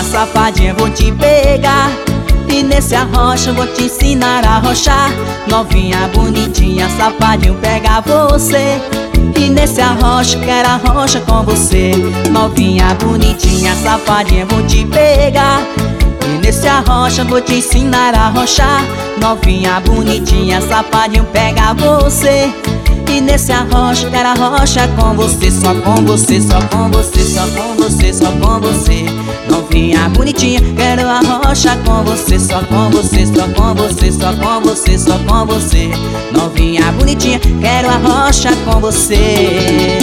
safadinha, vou te pegar. E nesse arrocha eu vou te ensinar a arrochar. Novinha, bonitinha, safadinho, pega você. E nesse arrocha, quero arrocha com você. Novinha, bonitinha, safadinha, vou te pegar. E nesse arrocha eu vou te ensinar a arrochar. Novinha, bonitinha, safadinho, pega você. E nesse arrocha, quero arrocha com você. Só com você, só com você, só com você, só com você. Novinha, bonitinha, quero arrocha com você. Só com você, só com você, só com você, só com você. Novinha, bonitinha, quero arrocha com você.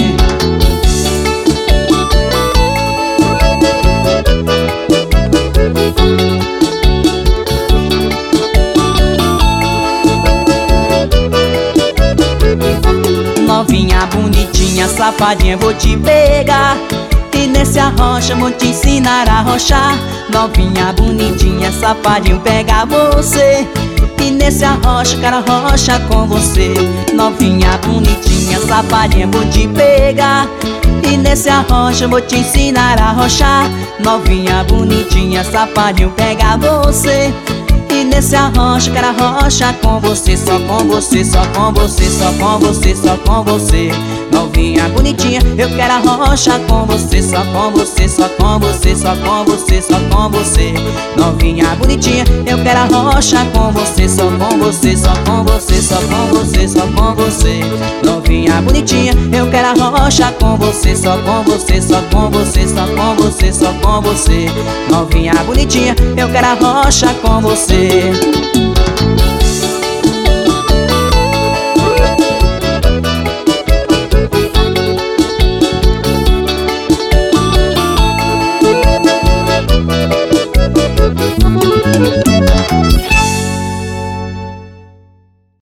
Novinha, bonitinha, safadinha, vou te pegar. E nesse arrocha vou te ensinar a arrochar. Novinha, bonitinha, safadinho, pega você. E nesse arrocha, quero arrocha com você. Novinha, bonitinha, safadinha, vou te pegar. E nesse arrocha vou te ensinar a arrochar. Novinha, bonitinha, safadinho, pega você. E nesse arrocha, quero arrocha com você. Só com você, só com você, só com você, só com você. Novinha, bonitinha, eu quero arrocha com você. Só com você, só com você, só com você, só com você. Novinha, bonitinha, eu quero arrocha com você. Só com você, só com você, só com você, só com você. Novinha, bonitinha, eu quero arrocha com você. Só com você, só com você, só com você, só com você. Novinha, bonitinha, eu quero arrocha com você.